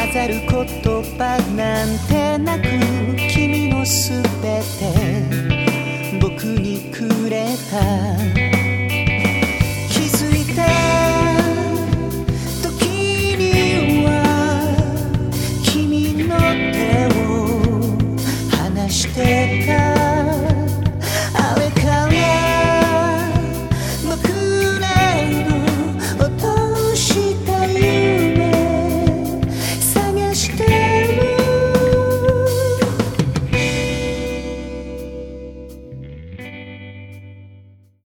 飾る言葉なんてなく、君のすべて僕にくれた。気づいた時には君の手を離してた。